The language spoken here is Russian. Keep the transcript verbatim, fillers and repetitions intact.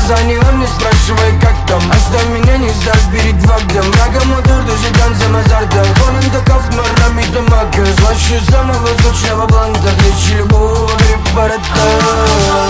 Позвони, он не спрашивай, как там. Оставь меня, не сдашь перед вагдом. Врагом удур, даже танцем азартом. Он таков, марамита мака. Слащу самого звучного бланта. Речи любого препарата.